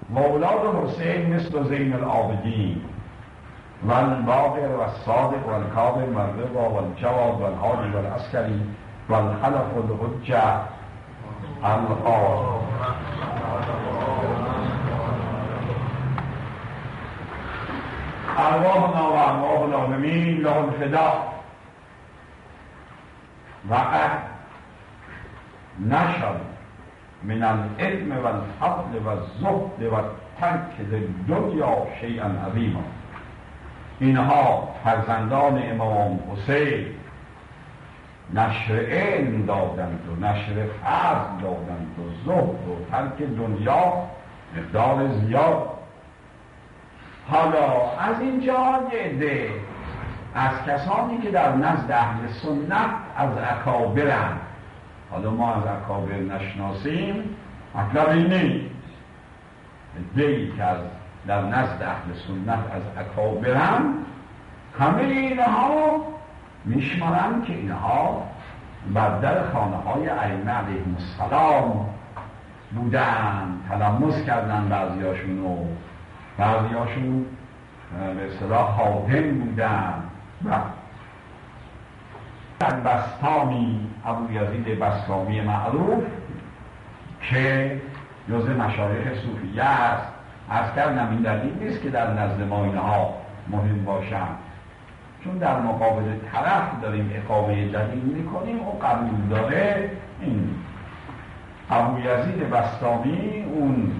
و اولاد حسین مثل زین العابدین و الباقر و الصادق و الکاظم و الرضا و الجواد و الهادی و العسکری و الخلف و الحجه القار. ارواحنا و ارواح العالمین له الفدا و قد نشر من العلم و الفضل و الزهد و ترک دنیا شیئا عظیما. اینها فرزندان امام حسین نشر علم دادند و نشر فضل دادند و زهد و ترک دنیا مقدار زیاد. حالا از اینجا یه عده از کسانی که در نزد اهل سنت از اکابرند، حالا ما از اکابر نشناسیم مطلب این نیست، عده‌ای که در نزد اهل سنت از اکابرند، همه اینها میشمارند که اینها بر در خانه های ائمه علیهم السلام بودن، تلمس کردن بعضیاشون به اصطلاح خادم بودن. و بسطامی، ابو یزید بسطامی معروف که جزء مشایخ صوفیه است، عرض کردم این دلیل نیست که در نزد ما اینها مهم باشن، چون در مقابل طرف داریم اقامه دلیل میکنیم و قبول داره. این ابو یزید بسطامی اون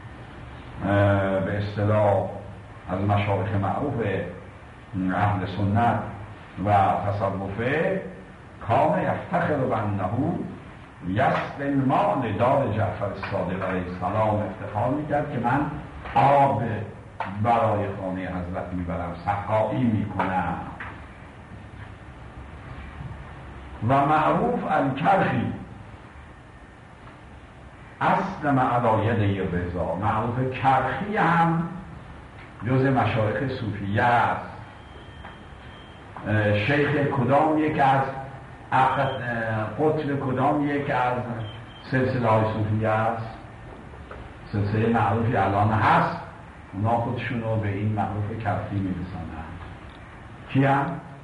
به اصطلاح از مشایخ معروف اهل سنت و تصوفه، کان یفتخر بانه یسقی الماء دار جعفر الصادق علیه السلام، افتخار میکرد که من آب برای خانه حضرت میبرم، سقایی میکنم. و معروف الکرخی اسلم علی یدی الرضا، معروف کرخی هم جز مشایخ صوفیه است. شیخ کدام یک از قطب کدام یک از سلسله های صوفیه است؟ سلسله معروفی الان هست، اونا خودشون رو به این معروف کرخی میرسانن. کی هم؟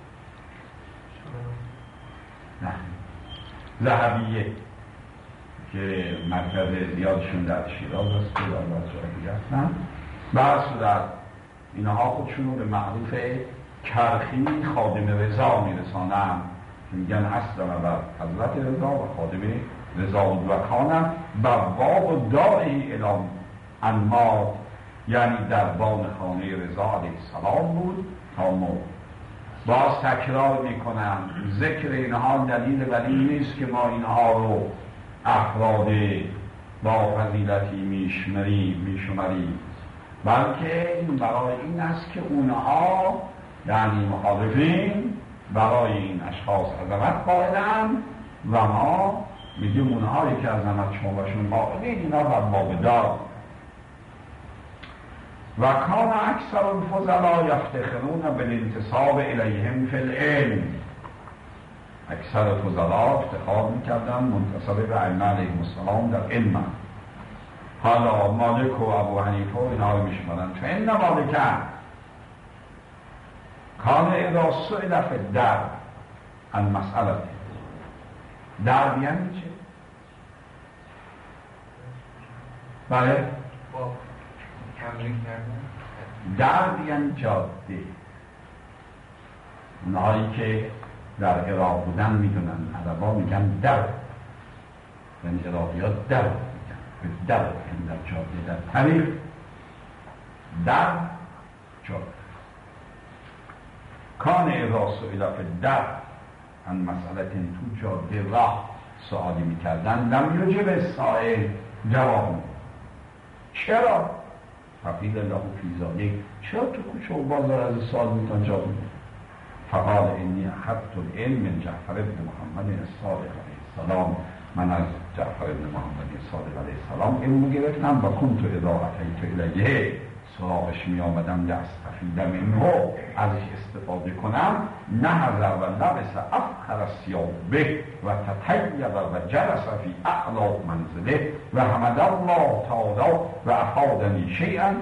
نه، ذهبیه که مرکز زیادشون در شیراز است و در بچه‌ها دیگه هستن. بعد صورت اینها خودشون رو به معروف کرخی خادم رضا میرسانن که میگن اصلا بر حضرت رضا و خادم رضا و کانم بواب و داعی الان انماد، یعنی دربان خانه رضا علیه السلام بود تا مرد. باز تکرار میکنم ذکر اینها دلیل ولی نیست که ما اینها رو افراد با فضیلتی میشمریم، بلکه این برای این است که اونها یعنی مخالفین برای این اشخاص عظمت قائلند و ما میگیم اونهایی که عظمت شما باشون قائلین اینا بر باب دار. و کان اکثر الفضلاء یفتخرون بالانتساب الیهم فی العلم، اکثر فضلاء افتخار میکردن منتسب به ائمه علیهم السلام در علم. حالا مالک و ابو حنیفه و اینها رو میشمارن. فان مالک کان اذا سئل فی الدر عن مسئله، در یعنی چه؟ بله؟ در یعنی جاده. اونهایی که در عراق بودن میدونن، عربا میگن در، یعنی عراقی ها در میگن، در یعنی در جاده، در طریق، در جاده. کان اذا سئل فی الدر عن مسئله، تو جاده راه سوالی میکردن، لم یجب السائل جواب. چرا؟ فقیل له فی ذلک، چرا تو کوچه و بازار از سوال میتون جواب میدن؟ فقال انی اخذت العلم من جعفر ابن محمد الصادق علیه السلام، من از جعفر ابن محمد الصادق علیه السلام علم گرفتم. و کنت اذا اتیت الیه سراغش می آمدم لاستفید منه، ازش استفاده کنم. نهض و لبس افخر ثیابه و تطیب و جلس فی اعلی منزله و حمد الله تعالی و افادنی شیئا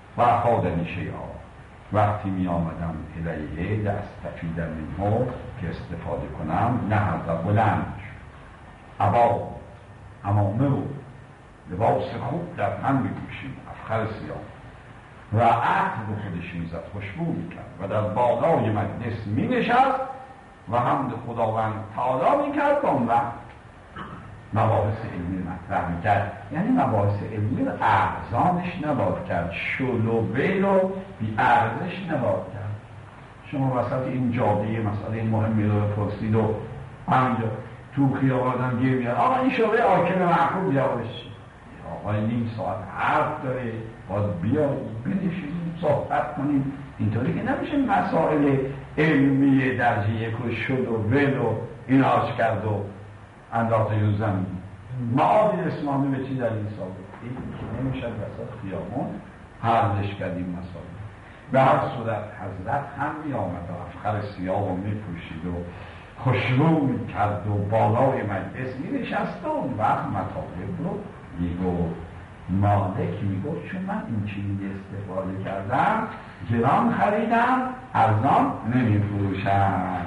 وقتی می آمدم الیه لاستفید منه که استفاده کنم، نهض بلند عبا عمامه رو لباس خوب در تن می‌پوشید، افخر ثیاب، و عطر رو خودش میزد، خوشبو میکرد و در بالای مجلس مینشست و حمد خداوند تعالی میکرد و اون وقت مباحث علمی مطرح میکرد. یعنی مباحث علمی رو ارزانش نباید کرد، شل و بیل و بی ارزش نباید کرد. شما وسط این جاده مسئله مهمی رو پرسید و همینجا تو خیابان گیر میاد، آقا این شعبه حاکم محکوم بیاورش، آقا نیم ساعت حرف داره، باید بیایید بنشینیم صحبت کنیم. اینطوری که نمیشه مسائل علمی درجه یک و شد و ول و ایناش کرد و اندازه رو زمین. معادل اسلامی به چی در این سال این که نمیشه وسط خیابون حلش کردیم مسائل. به هر صورت حضرت هم می آمد و افخر ثیاب رو می پوشید و خوشرو می کرد و بالای مجلس می نشست و اون وقت مطالب رو میگو. مالک میگفت چون من این چیزی استفاده کردم گران خریدم، ارزان نمی فروشم.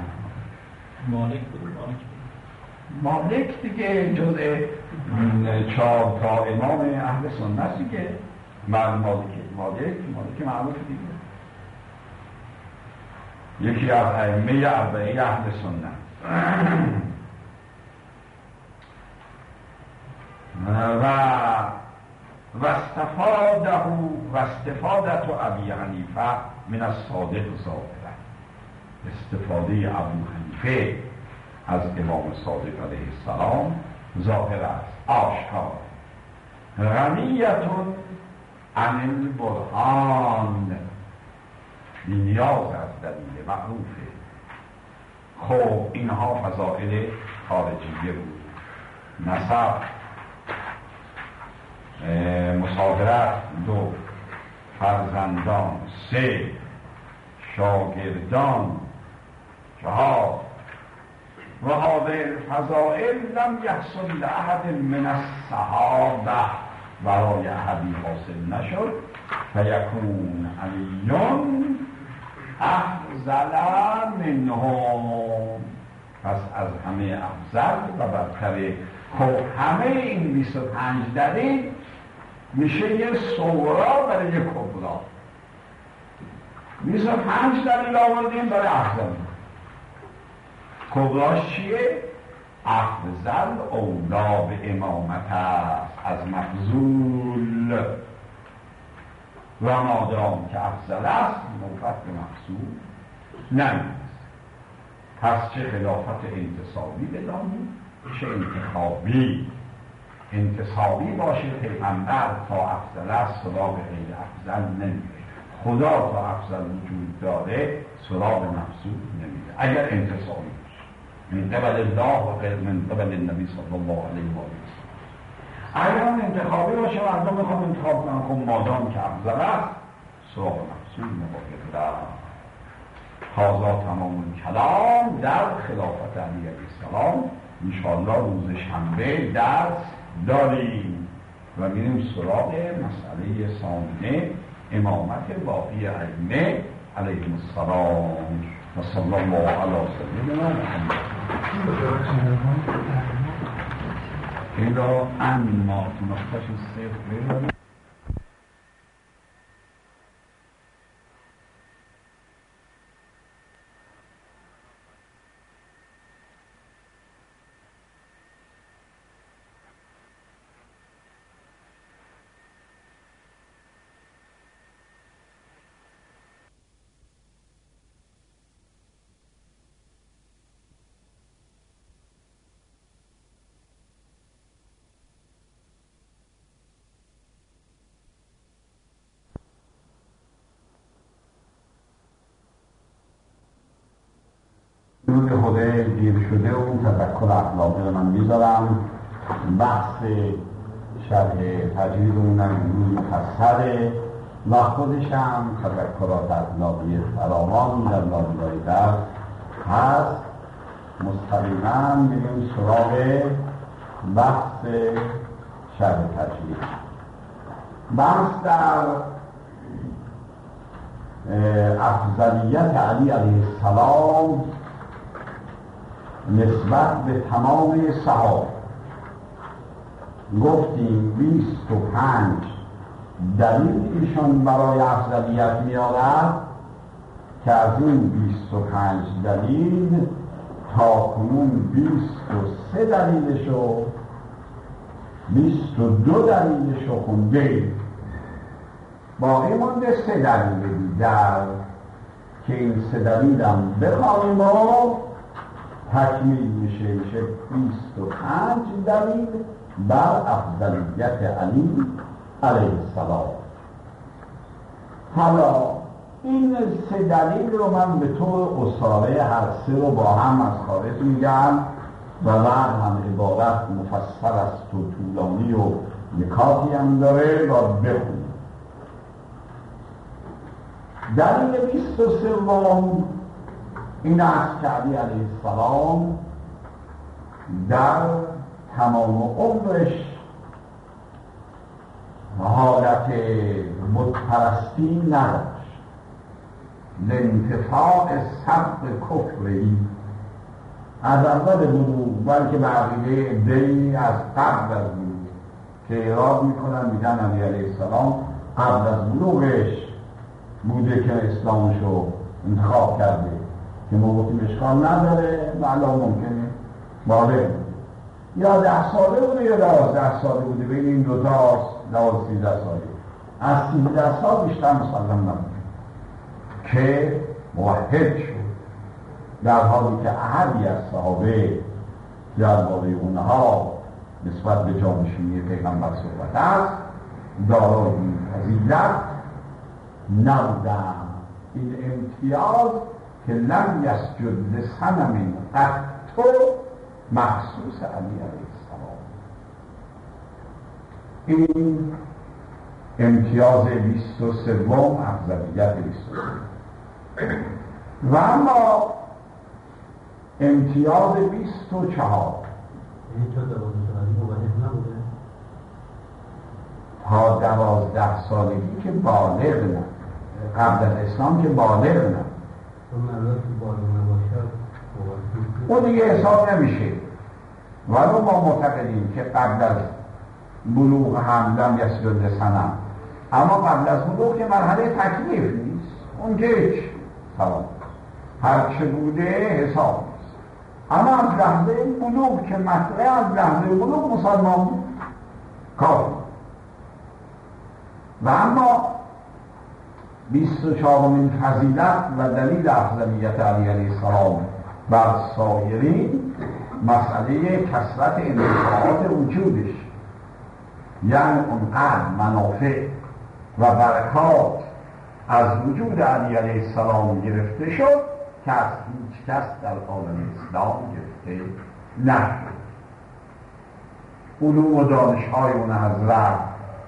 مالک دیگه جزء 4 تا امام اهل سنت دیگه. مالک معروف دیگه، یکی از ائمه اربعه اهل سنت. و استفادت ابی حنیفه من الصادق ظاهرا، استفاده ابو حنیفه از امام صادق علیه السلام ظاهر است، آشکار. غنیتون عن البرهان، نیاز از دلیل معروفه. خب اینها فضائل خارجیه بود. نسب، مسافرت 2، فرزندان 3، شاگردان 4. و هذه الفضائل لم يحصل لأحد من الصحابه، برای احدی حاصل نشد. فیکون علی افضل منهم، پس از همه افضل و برتر. خب همه این 25 دلیل میشه یه صغرا برای یه کبرا. 25 دلیل آوردیم برای افضل. کبراش چیه؟ افضل اولا به امامت است از مفضول، و مادام که افضل است موفق به مفضول نمیست. پس چه خلافت انتصابی بدانیم چه انتصابی باشه. پیغمبر تا افضل است سراغ غیر افضل نمیره، خدا تا افضل وجود داره سراغ مفضول نمیره اگر انتصابی باشه، من قبل الله و من قبل النبی صلی الله علیه و آله. اگر انتخابی باشه مردم میخوام انتخاب کنن، خب مادام که افضل است سراغ مفضول نباید. هذا تمام کلام در خلافت علی علیه السلام. انشاءالله روز شنبه درس داریم و میریم سراغ مسئله ثانیه، امامت باقی ائمه علیهم السلام. و صلی الله علی سیدنا محمد. ایلا اما تو نقطهش صفر روی خوده دیر شده و تذکر اخلاقی رو من میذارم. بحث شرح تجویدمونم روی مفصله و خودش هم تذکرات از ناحیه فراوان در ناحیه‌های درس هست. مستقیما میریم سراغ بحث شرح تجلیل. بحث در افضلیت علی علیه السلام نسبت به تمام صحابه. گفتیم 25 دلیل ایشان برای افضلیت می‌آورد که از این 25 دلیل تا کنون 23 دلیلشو 22 دلیلشو خونده، باقی مونده 3 دلیل دیگر که این 3 دلیل هم بخواهیم و تکمیل میشه 25 دلیل بر افضلیت علی علیه السلام. حالا این 3 دلیل رو من به طور اصاره هر 3 رو با هم از خارج میگم و بعد هم عبارت مفصل است و طولانی و نکاتی هم داره و بخونیم. دلیل 23 این است که علی علیه السلام در تمام عمرش حالت بتپرستی نداشت. لانتفاع سبق کفری از اول بلوغ، بلکه بقیه عده‌ای از قبل از بلوغ که اعراب میکنن میگن علی علیه السلام قبل از بلوغش بوده که اسلامشو انتخاب کرده، که ما گفتیم اشکال نداره و الان ممکنه بالغ یا 10 ساله بوده یا 12 ساله بوده، بین این دو تاست 12-13 ساله. از 13 سال بیشتر مسلم نبوده که موحد شد، در حالی که احدی از صحابه درباره اونها نسبت به جانشینی پیغمبر صحبت است دارای این فضیلت نبودن. این امتیاز که لم یسجد لصنم قط مخصوص علی علیه السلام. این امتیاز 23 افضلیت 23. و اما امتیاز 24 تا 12 سالگی که بالغ نه، قبل از اسلام که بالغ نه، اون دیگه حساب نمیشه. ولو ما معتقدیم که قبل از بلوغ هم لم یسجد لصنم، اما قبل از بلوغ که مرحله تکلیف نیست، اون که هیچ سلام هرچه بوده حساب نیست. اما از لحظه بلوغ که مسئله از لحظه بلوغ مسلمان کار. و اما 24مین فضیلت و دلیل افضلیت علی علیه السلام بر سایرین مسئله کثرت انتفاعات وجودش، یعنی اونقدر منافع و برکات از وجود علی علیه السلام گرفته شد که از هیچ کس در عالم اسلام گرفته نشد. علوم و دانش‌های اون حضرت،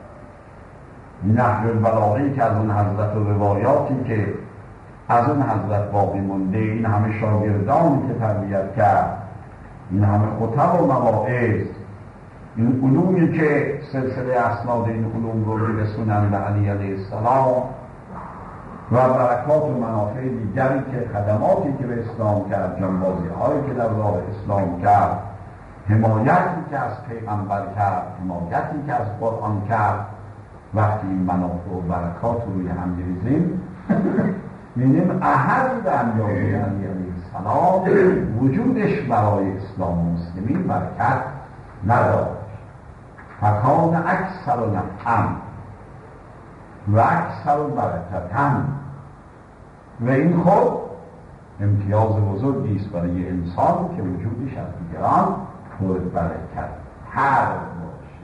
نهج البلاغه که از اون حضرت و روایاتی که از اون حضرت باقی مونده، این همه شاگردانی که تربیت کرد، این همه خطب و مواعظ، این علومی که سلسله اسناد این علوم رو میرسونن به علی علیه السلام و برکات و منافع دیگری که خدماتی که به اسلام کرد، جنبازی هایی که در راه اسلام کرد، حمایتی که از پیغمبر کرد، حمایتی که از قرآن کرد، وقتی این منافع و برکات رو روی هم می‌ریزیم می‌بینیم احد در اندازه علی علیه السلام وجودش برای اسلام و مسلمین برکت نداشت. فکان اکثر نفعا و اکثر برکتن، و این خود امتیاز بزرگی است برای انسان که وجودش از دیگران پر برکت هر باشه.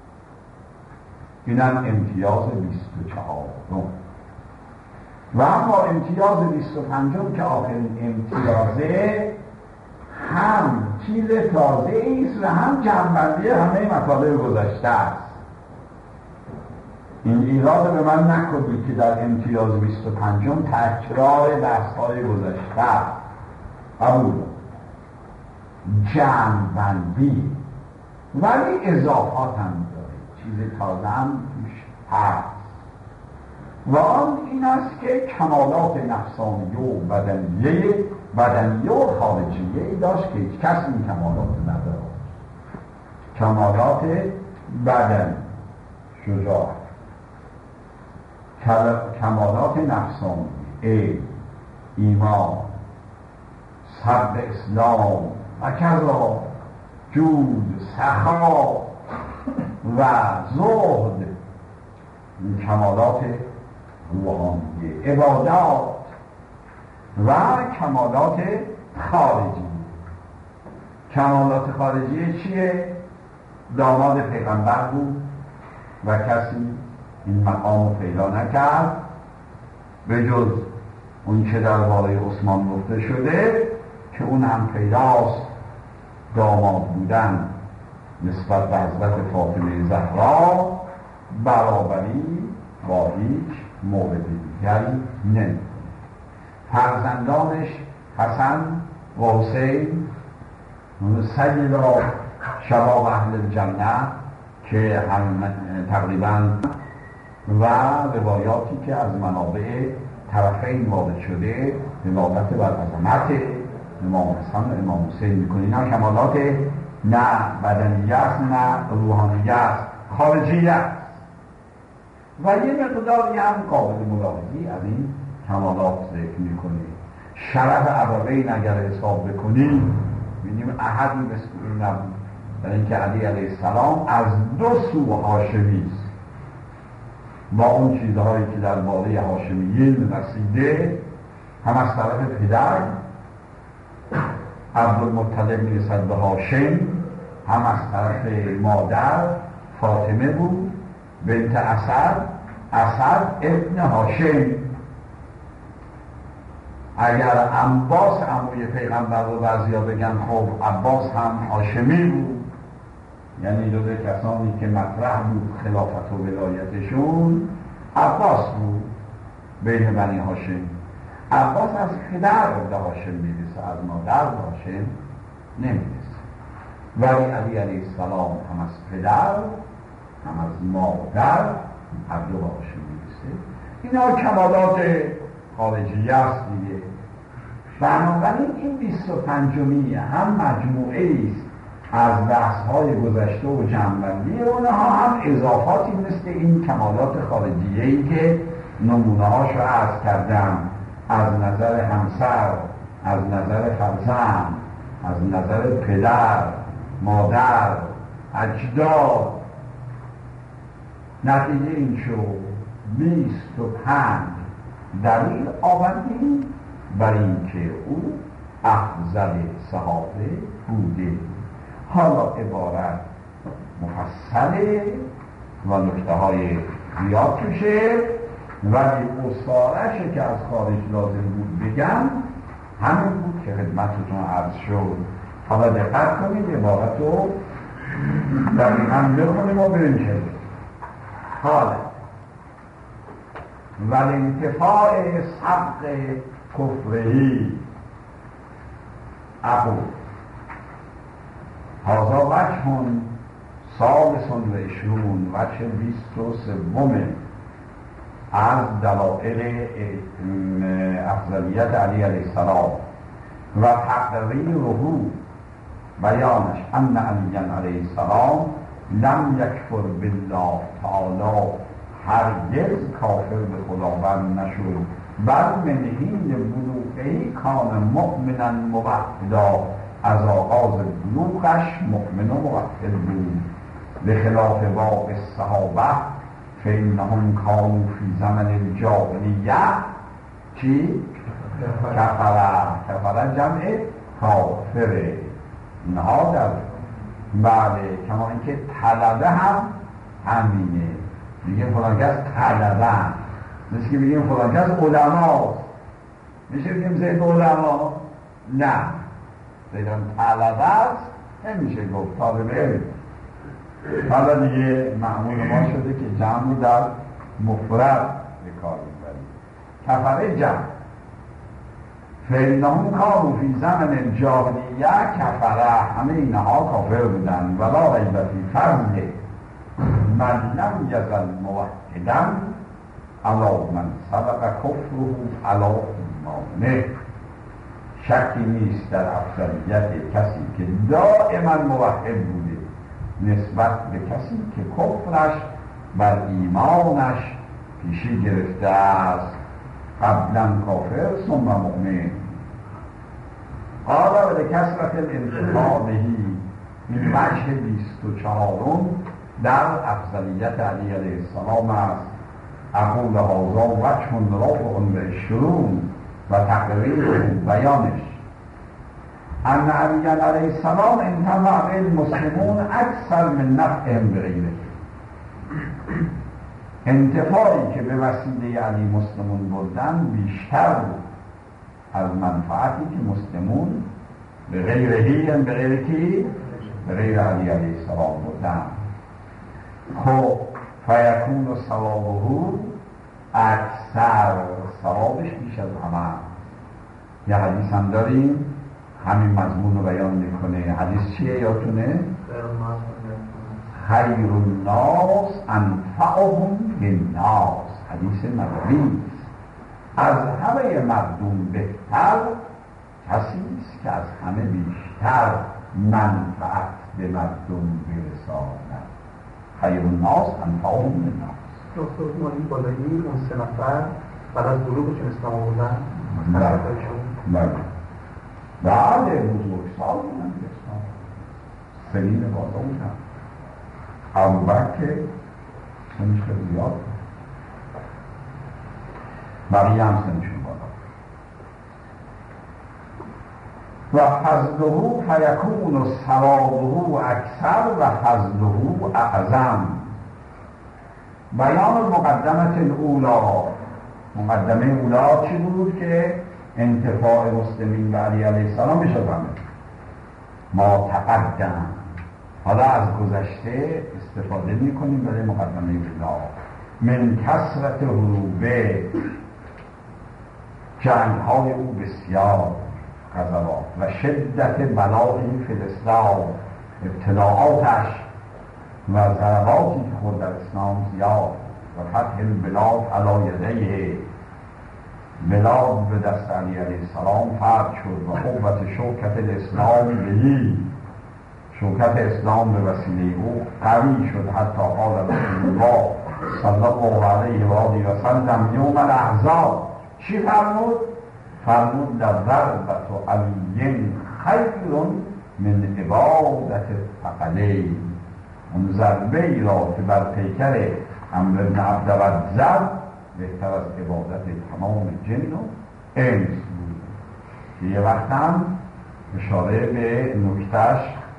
اینم امتیاز 24. و اما امتیاز 25 که آخرین امتیازه هم چیز تازه ایست و هم جمع‌بندی همه مطالب گذشته است. این ایراد به من نکنید که در امتیاز 25 تکرار بحث‌های گذشته قبول جمع‌بندی ولی اضافات هم داره، چیز تازه هم توش هست و آن این است که کمالات نفسانیه و بدنیه و خارجیه ای داشت که هیچ کس این کمالات نداره. کمالات بدن، شجاعت، کمالات نفسانی، ایمان، صبر، اسلام و کذا جود، سخا و زهد، کمالات روحانی، عبادات و کمالات خارجی. کمالات خارجی چیه؟ داماد پیغمبر بود و کسی این مقام رو پیدا نکرد به جز اون که درباره عثمان گفته شده که اون هم پیداست، داماد بودن نسبت به حضرت فاطمه زهرا برابری با هیچ مورد دیگری نمی‌کنه. فرزندانش حسن و حسین سیدا شباب اهل الجنه که هم تقریبا و روایاتی که از منابع طرفین وارد شده دلالت بر عظمت امام حسن و امام حسین میکنه. اینا کمالات نه بدنیه است نه روحانیه است، خارجیه است و یه مقداری هم قابل ملاحظی از این کمالات ذکر میکنه. شرف ابوین اگر حساب بکنیم ببینیم احدی مثل این نبود، در اینکه علی علیه السلام از دو سو هاشمی است، با اون چیزهایی که در باره هاشمیین رسیده، هم از طرف پدر عبدالمطلب میرسد به هاشم، هم از طرف مادر فاطمه بود بنت اسد ابن هاشم. اگر عباس عموی پیغمبر رو بعضیا بگن خب عباس هم هاشمی بود، یعنی جزو کسانی که مطرح بود خلافت و ولایتشون عباس بود بین بنی هاشم. عباس از پدر به هاشم میرسه، از مادر به هاشم نمیرسه، ولی علی علیه السلام هم از پدر هم از مادر هر دو به هاشم میرسه. اینا کمالات خارجی است دیگه. بنابراین این 25 هم مجموعه است از بحث‌های گذشته و جمع‌بندی اونها، هم اضافاتی مثل این کمالات خارجیه‌ای که نمونه‌هاشو عرض کردم، از نظر همسر، از نظر فرزند، از نظر پدر، مادر، اجداد. نتیجه این شد 25 دلیل آوردیم بر این که او افضل صحابه بوده. حالا عبارت مفصله و نکته های زیاد توشه، ولی اصارشه که از خارج لازم بود بگم همین بود که خدمتتون عرض شد. حالا دقت کنید عبارت رو دقیقاً بخونیم و بریم که حالا ولی انتفاع سبق کفرهی ابو هذا وجه ثالث و عشرون، وجه 23 از دلائل افضلیت علی علیه السلام و تقریره بیانش ان علی علیه السلام لم یکفر بالله تعالی، هرگز کافر به خداوند نشد، بل من حین بلوغه کان مؤمنا موحدا، از آغاز بلوغش مؤمن و موحد بود. به خلاف واقع الصحابه فانهم کانوا فی زمن الجاهلیه چی؟ کفره جمع کافره. اینها در بله کما اینکه طلبه هم همینه، میگه فلان کس طلبه، مثل که بگیم فلان کس علماست، میشه بگیم زید علما؟ نه، زیدان طلبه است نمیشه گفت طالبه علم. حالا دیگه معمول ما شده که جمع در مفرد به کار میبریم. کفره جمع، فإنهم کانوا فی زمن الجاهلیه کفره، همه اینها کافر بودن. ولا ریب فی فضل من لم یزل موحدا علی من سبق کفره علی ایمانه. شکی نیست در افضلیت کسی که دائما موحد بوده نسبت به کسی که کفرش بر ایمانش پیشی گرفته است، قبلا کافر ثم مؤمن. قال و لکثرت الانتفاع بهی، این وجه 24 در افضلیت علی علیه السلام است. اقول هذا وجه رافع بالشرون و تقریر بیانش ان علی علیه السلام انتفع بالمسلمون اکثر من نفعهم بغیره. انتفاعی که به وسیله علی مسلمون بردن بیشتر بود از منفعتی که مسلمون به غیرهی، به غیر کی؟ به غیر علی علیه السلام بردن. خب فیکون ثوابه اکثر، ثوابش بیش از همه. یه حدیث هم داریم همین مضمون رو بیان میکنه. حدیث چیه یادتونه؟ خیر الناس انفعهم للناس، حدیث نبوی. از همه مردم بهتر کسی است که از همه بیشتر منفعت به مردم برساند. خیر الناس انفعهم للناس. دکتر مالی بالایی اون 3 نفر بعد از بلوغشون اسلام آوردن؟ بله بزرگسال بودن به اسلام، سنین بالا بودن. ابوبکر سنش خیلی زیاد بود، بقیه هم سنشون بالا. و فضله فیکون ثوابه اکثر و فضله اعظم. بیان مقدمت الاولا، مقدمه اولا چی بود؟ که انتفاع مسلمین و علی علیه السلام میشد ما تقدم. حالا از گذشته استفاده میکنیم برای مقدمه اولا. من کثرت حروبه، جنگ های او بسیار، غزوات و شدت بلایی فی الاسلام، ابتلاعاتش و ضرباتی که خود در اسلام زیاد، و فتح البلاد علی یدیه، بلاد به دست علی علیه السلام فتح شد. و قوت شوکت الاسلام بهی، شوکت اسلام به وسیله او قوی شد. حتی قال رسول الله صلی الله علیه و آله و سلم یوم الاحزاب چی فرمود؟ فرمود لضربة علی خیر من عبادت الثقلین. اون ضربه ای را که بر پیکر عمرو بن عبدود زد بهتر از عبادت تمام جن و انس بود. که یه وقت هم اشاره به نکتهش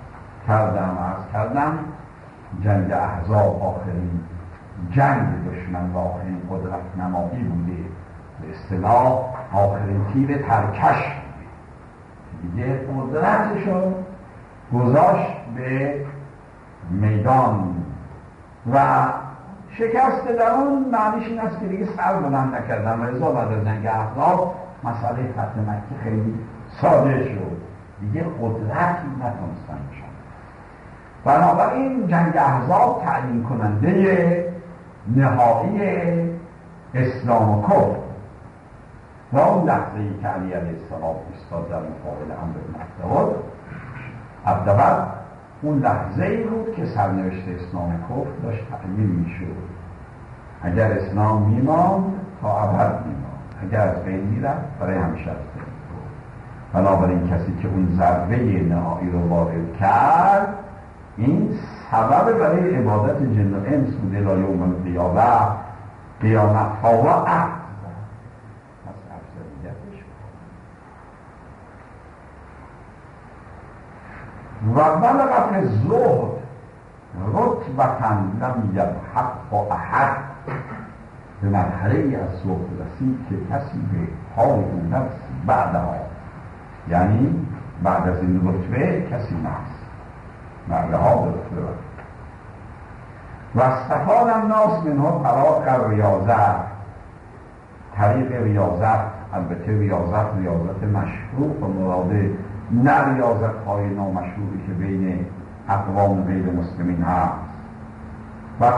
کردم جنگ احزاب آخرین جنگ دشمن و آخرین قدرت نمایی بوده، به اصطلاح آخرین تیر ترکش بوده. دیگه قدرتشو گذاشت به میدان و شکست در اون معنیش این است که دیگه سر بلند نکردن. و ازا بعد از جنگ احزاب مسئله فتح مکه خیلی ساده شد، دیگه قدرتی نتونستن بشن. بنابراین جنگ احزاب تعیین کننده نهایی اسلام و کفر و اون لحظه ای که علی علیه السلام ایستاد در مقابل عمرو بن عبدود، اون لحظه ای بود که سرنوشت اسلام و کفر داشت تعیین میشد. اگر اسلام میماند تا ابد میماند، اگر از بین میرفت برای همیشه از بین. بنابراین کسی که اون ضربه نهایی رو وارد کرد، این سبب برای عبادت جن و انس بوده. لا یوم القیامه، قیامت ها و عهد پس افضلیتش و بلغت الزهد رتبة لم یلحق با احد. به مرحله از زهد رسید که کسی به حال او نفس بعدها، یعنی بعد از این رتبه کسی نفس بعدها به رتبه. و استفاد الناس منها طریق ریاضت، طریق ریاضت، البته ریاضت مشروع و مراده نه ریاضت های نامشروعی که بین اقوام غیر مسلمین هست و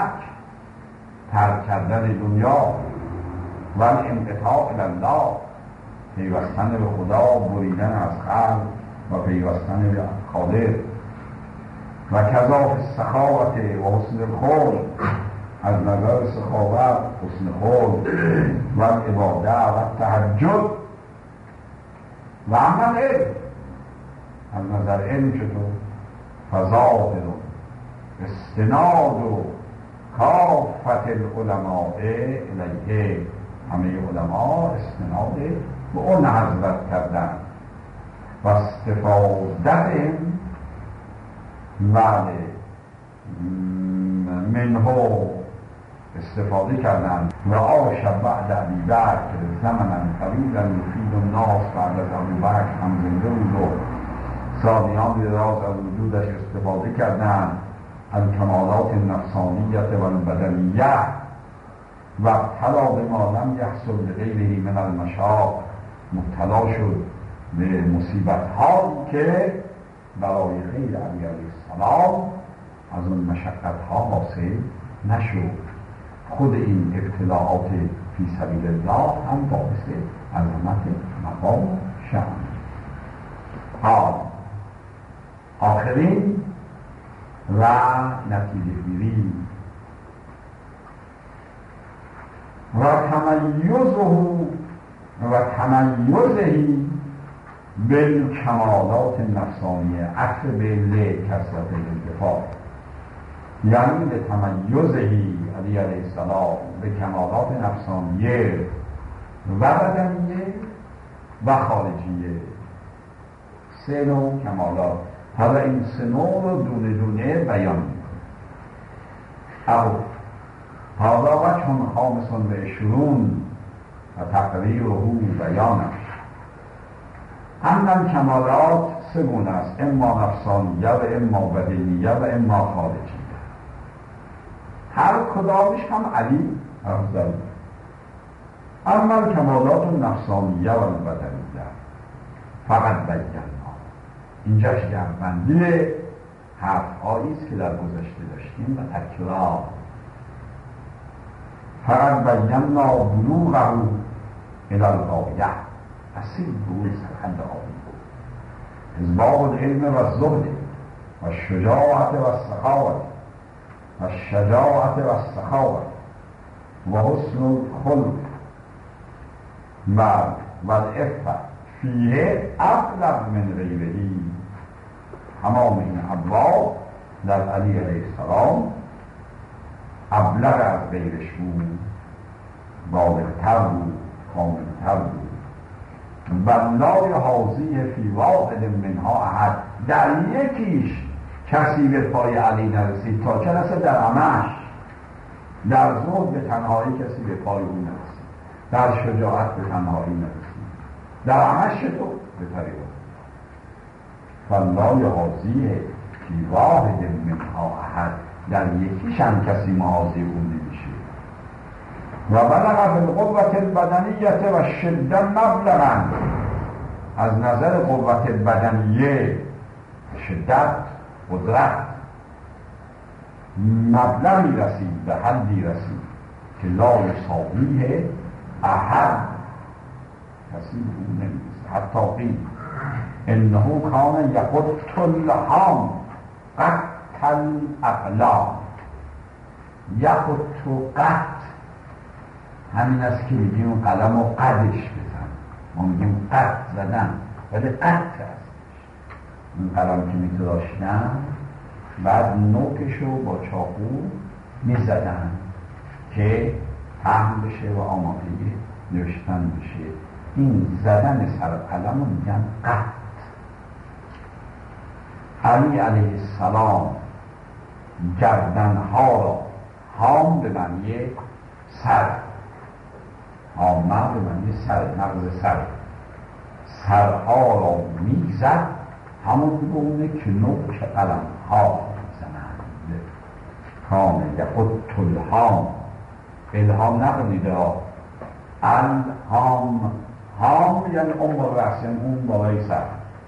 ترک کردن دنیا و انقطاع الله، پیوستن به خدا، بریدن از خلق و پیوستن به خالق و کذا فی السخاوة و حسن الخلق، از نظر سخاوت، حسن خلق و عباده و تهجد و عمل علم، از نظر علم چطور؟ فظاهر استناد و کافت العلماء الیه، همه علما استناد به اون حضرت کردن و استفادتهم منه استفاده کردن و عاش بعد ابی بکر زمنا طویلا یفید الناس، بعد از ابو بکر هم زنده بود و سالیان دراز از وجودش استفاده کردن از کمالات نفسانیت و البدنیه و ابتلا به ما لم یحصل لغیره من المشاق، مبتلا شد به مصیبت هایی که برای غیر علی علیه السلام از اون مشقت ها حاصل نشد. خود این ابتلاعات فی سبیل الله هم باعث عظمت مقام شأن. حال آخرین و نتیجه گیری و تمیزه بالکمالات نفسانیه، عطف به کثرت الانتفاع، یعنی به تمیزه علی علیه السلام به کمالات نفسانیه و بدنیه و خارجیه، سه نوع کمالات. حالا این سه نوع رو دونه دونه بیان میکنه. حالا و چون خامسون به اشرون و تقریر و بیانش، همین کمالات سه گونه است، اما نفسانیه و اما بدنیه و اما خارجیه. هر کدامش هم علی افضل. اما کمالات نفسانیه و بدنیه فقط بیانها، اینجا شگرفندی حرف‌هایی است که در گذشته داشتیم و تکرار. فقط بیاننا بلوغه الی الغایه، اصیل بود سرحد آبی بود، اثبات العلم و الزهد و الشجاعت و السخاوت و الشجاعت و السخاوت و حسن الخلق و العفة فیه ابلغ من غیره. تمام این ابواب در علی علیه السلام ابلغ از غیرش بود، بالغتر بود، کاملتر بود. بلای حاضی فی واحد منها احد، در یکیش کسی به پای علی نرسید، تا چه رسه در همش. در زهد به تنهایی کسی به پای او نرسید، در شجاعت به تنهایی نرسید، در همش تو به طریق بلای حاضی فی واحد منها احد، در یکیش هم کسی محاضی او نمیشه. و بلغ بالقوة البدنیه و شده مبلغا، از نظر قوت بدنیه، شدت، قدرت، مبلغی رسید، به حدی رسید که لا یساویه احد، کسی به اون نمیرسه. حتی قیل انه کان یقط اللحام قط الاقلام. یقط قط همین است که میگیم قلم و قدش بزن، ما میگیم قط زدن، ولی قط هستش. این قلم که میتراشتن بعد نوکشو با چاقو میزدن که پهن بشه و آماده نوشتن بشه. این زدن سر قلم رو میگن قط. علی علیه السلام گردنها را، هام به معنی سر، هامه به معنی سر، مغز سر، سرها را میزد، همون گونه که نوک قلم ها زنند. کان یخط الهام. الهام نکنید الهام، هام یعنی عمق رأس، یعنی اون بالای سر.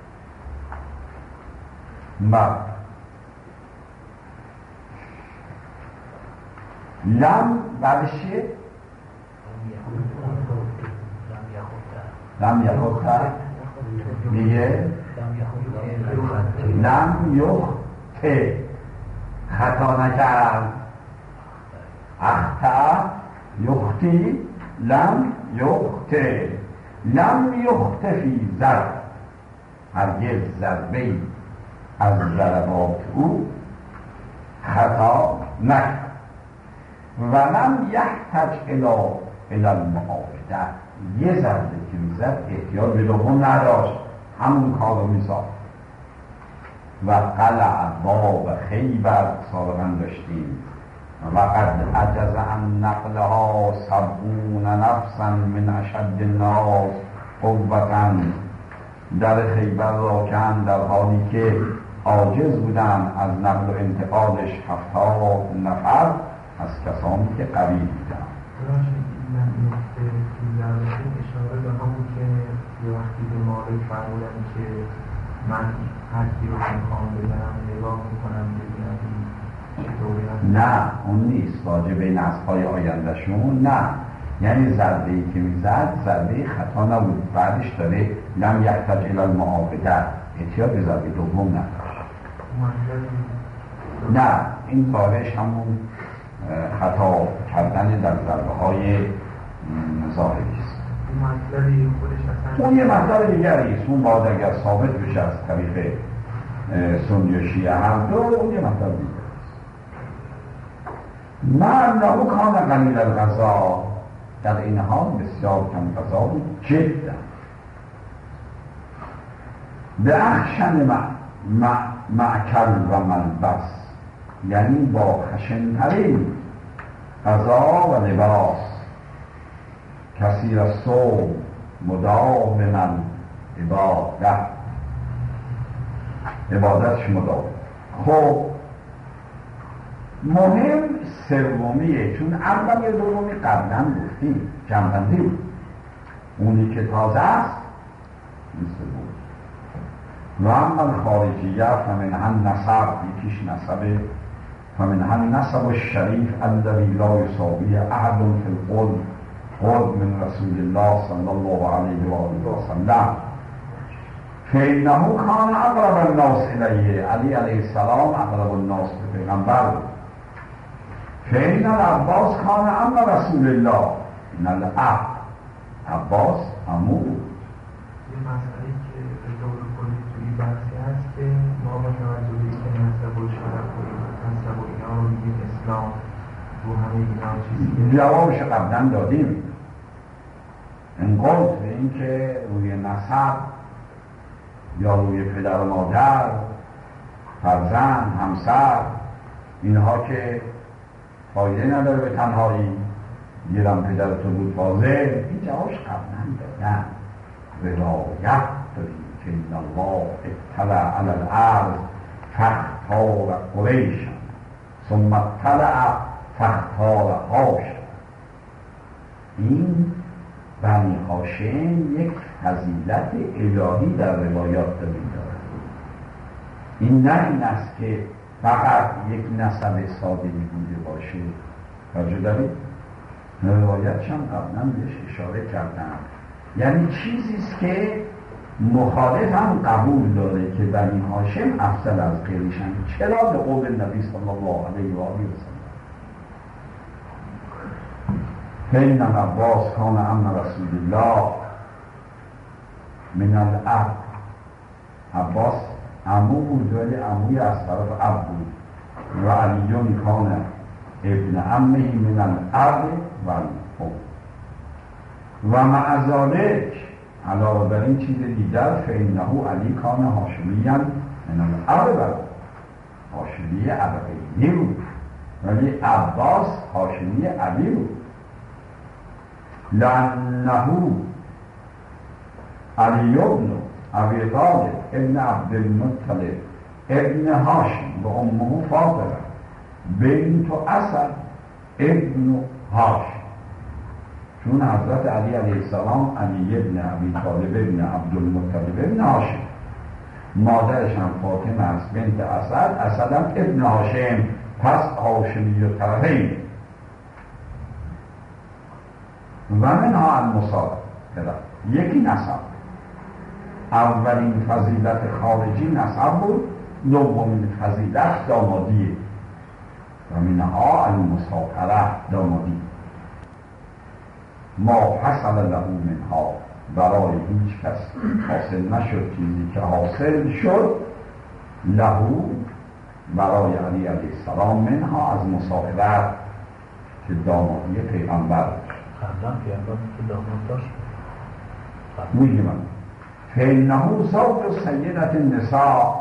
لم بعدش چیه؟ لم یخطه میگه لم یخطه، خطا نکرد. اخطا یخطی، لم یخطه. لم یخطه فی ضرب، هرگز ضربه‌ای از ضربات او خطا نکرد. و لم یحتج الی المعاوده، یه ضربه که میزد احتیاج به دوم نداشت، همون کار رو میساخت. و قلع باب خیبر سابقا داشتیم. و قد عجز عن نقلها 70 نفسا من اشد الناس قوة، در خیبر را کند در حالی که عاجز بودن از نقل و انتقالش 70 نفر از کسانی که قوی بودن. اشاره به همون که یه وقتی به مالک فرمودن که من حدی رو میخوام بزنم نگاه میکنم ببینم چطوری هست. نه اون نیست، راجع به نسل‌های آیندهشون نه، یعنی ضربه‌ای که میزد ضربه خطا نبود. بعدش داره لم یحتج الی المعاوده، احتیاج به ضربه دوم نداشت. نه این کارش همون خطا کردن در ضربه‌های ظاهری است. اون یه مطلب دیگری است، اون باید اگر ثابت بشه از طریق سنی و شیعه هر دو، اون یه مطلب دیگری است. من نهو کان قلیل الغذا، در این حال بسیار کم غذا بود جدا. به اخشن معکل و ملبس، یعنی با خشن‌ترین غذا و لباس. کثیر الصوم مداوم عبادتش مداوم. خب مهم سومیه، چون اول و دومی قبلا گفتیم جنبندی بود، اونی که تازه است این سوم. و اما خارجیه فمنها النسب، یکیش نسبه، فمنها النسب الشریف الذی لا یساوی احد فی القرب من رسول الله صلی الله علیه و آله و سلم. فإنه کان اقرب الناس الیه، علی علیه السلام اقرب الناس به پیغمبر. فإن العباس کان عم رسول الله، این الاب عباس عمو. یه مسئله که به طور کلی توی بحثی هست که ما با توجهی که نسب و شرف و نسب و اینا رو میگیم اسلام رو همه اینا چیزی جوابش قبلا دادیم. انقلت به این که روی نسب یا روی پدر و مادر، فرزند، همسر، اینها که فایده نداره به تنهایی، گیرم پدرتو بود فاضل، این جوابش قبلا دادن. ولایت داریم که این الله اطلع علی الارض فاختار قریشا ثم اطلع فاختار هاشم. این بنی هاشم یک فضیلت الهی در روایات داریم دارد. این نه این است که فقط یک نسب سادگی بوده باشه. توجه دارید؟ روایتش هم قبلا بهش اشاره کردم، یعنی چیزیست که مخالف هم قبول داره که بنی هاشم افضل از غیرشن. چرا؟ به قول نبی صلی الله علیه و آله و سلم. فإن العباس کان عم رسول الله من الاب، عباس عمو بود ولی عموی از طرف اب بود. و علیون کان ابن عمه من الاب و الام. و مع ذلک علاوه بر این چیز دیگر، فإنه علی کان هاشمیا من الاب، هاشمی ابویی بود ولی عباس هاشمی علی بود. لأنه علی ابن ابی طالب ابن عبد المطلب ابن هاشم و امه فاطمه بنت اسد ابن هاشم، چون حضرت علی علیه السلام علی ابن ابی طالب ابن عبدالمطلب ابن هاشم، مادرش هم فاطمه است بنت اسد، اسد هم ابن هاشم، پس هاشمی و طرفین. و منها المصادقه، یکی نسب. اولین فضیلت خارجی نسب بود، دومین فضیلت دامادیه. و منها المصاهره، دامادی. ما حصل له منها، برای هیچ کس حاصل نشد چیزی که حاصل شد لهو، برای علی علیه السلام، منها از مصاهرت که دامادی پیغمبر قبلا پیغمبر که داماد داشت میگم فینهو زوج سیدت النساء،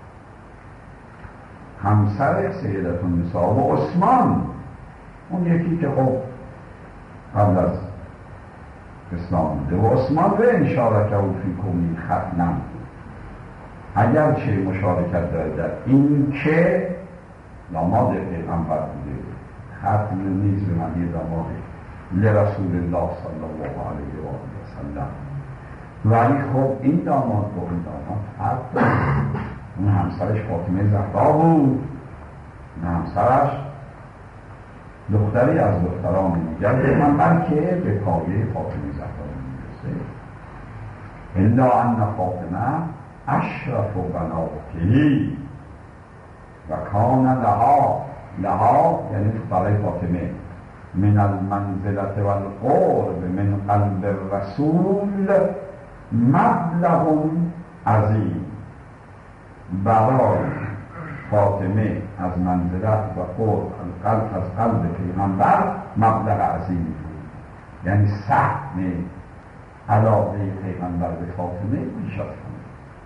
همسر سیدت النساء و عثمان، اون یکی که خب قبل از اسلام بوده، و عثمان به انشارکه و فی کونی ختنم، اگر چه مشارکت داره در این که داماد پیغمبر بوده، ختم نیز به معنی داماد لرسول الله صلی الله علیه و آله و سلم. ولی خب این داماد با این داماد فرق داره. اون همسرش فاطمه زهرا بود، اون همسرش دختری از دختران دیگر پیغمبر که به پایه فاطمه زهرا میرسه. الا ان فاطمه اشرف بناتی و کان لها یعنی برای فاطمه من المنزلت و القرب من قلب الرسول مبلغ عظیم، برای فاطمه از منزلت و قرب از قلب پیغمبر مبلغ عظیم بود، یعنی سهم علاقه پیغمبر به فاطمه بیش از همه.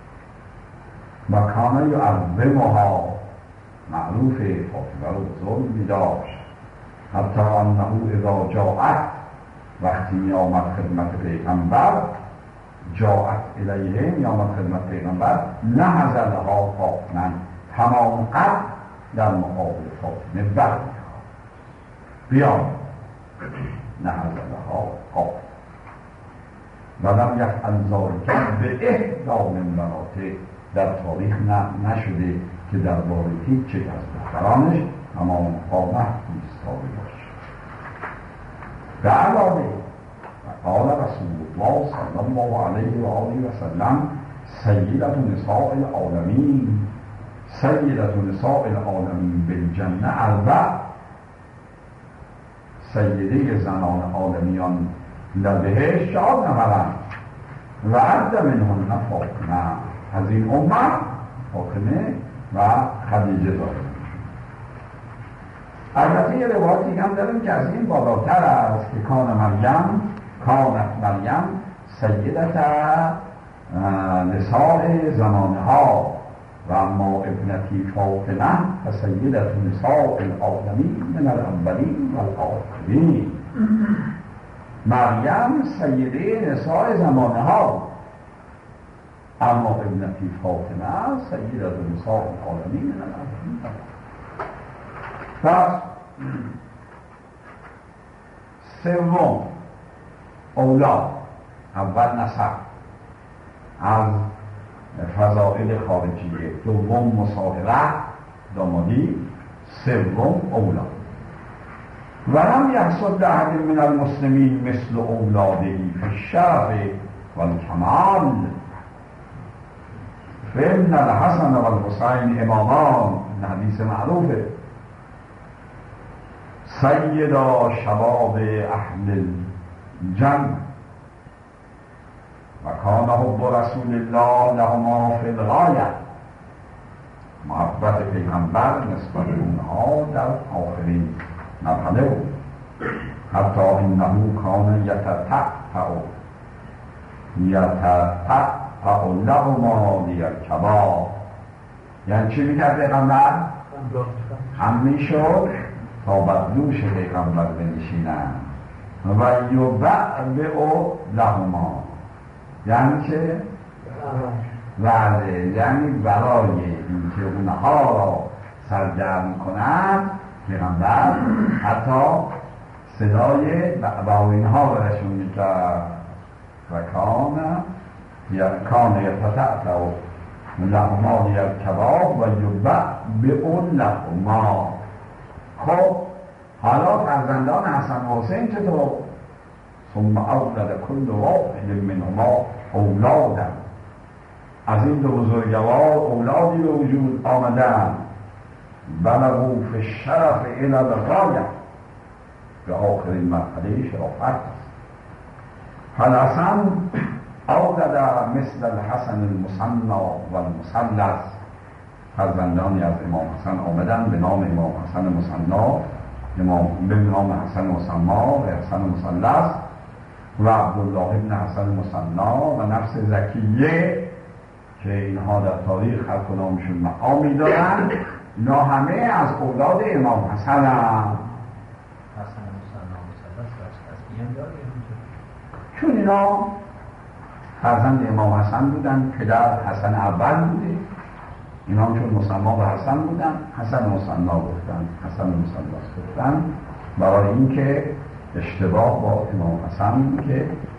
و کان یعظمها، معروف فاطمه رو بزرگ می‌داشت، حتی انه اذا جاءت، وقتی می آمد خدمت پیغمبر، جاءت الیه، می آمد خدمت پیغمبر، نهض لها فاطمه، تمام قد در مقابل فاطمه برمی‌خواست بیان، نهض لها فاطمه ولم یفعل ذلک به احدی من بناته، در تاریخ نشده که درباره هیچ یک از دخترانش تمام قامت ایستاده باشد. به علاوه قال رسول الله صلی الله علیه و آله و سلم سیدت نساء العالمین، سیدت نساء العالمین بالجنه اربع، سیده زنان عالمیان لبهش 4 نفرند. و عد منهن فاطمه، از این امت فاطمه و خدیجه داره. البته یه روایتی هم داریم که از این بالاتر است که کانت مریم سیدت نساء زمانها و اما ابنتی فاطمه و سیدت نساء العالمین من الاولین و الاخرین. مریم سیده نساء زمانها، اما ابنتی فاطمه سیدت نساء العالمین من الاولین. پس سوم اولاد، اول نسب از فضائل خارجیه، دوم مصاهره دامادی، سوم اولاد. ولم یحصل لأحد من المسلمین مثل اولاده فی الشرف والکمال، فإن الحسن والحسین امامان، این حدیث معروفه، سیدا شباب اهل الجنه و کان حب رسول الله لهما فی الغایه، محبت پیغمبر نسبت اونها در آخرین مرحله بود. حتی انه کان یتتبع لهما لیرکبا، یعنی چی میکرد پیغمبر؟ هم میشد تا بر دوش پیغمبر بنشینن و یبعبع لهما، یعنی چه؟ بله، یعنی برای اینکه اونها را سرگرم کند پیغمبر حتی صدای و اینها برشون کرد و کان یتتعتع لحمان الکباب و یبع به اون لحما. خب حالا فرزندان حسن و حسین چطور؟ ثم اولد کل واحد منهما اولادا، از این دو بزرگوار اولادی به وجود آمدن. بلغوا فی الشرف الی الغایه، به آخرین مرحله شرافت است. فالحسن اولد مثل الحسن المثنى و المثلث، فرزندانی از امام حسن آمدن به نام امام حسن مثنی، به نام حسن مثنی و حسن مثلث و عبدالله ابن حسن مثنی و نفس زکیه که اینها در تاریخ هر کدامشون مقامی دارن. اینا همه از اولاد امام حسن هم. چون اینا فرزند امام حسن بودن، پدر حسن اول بوده، اینا چون مسما به حسن بودن حسن مثنی گفتن، حسن مثلث گفتن، برای اینکه اشتباه با امام حسن که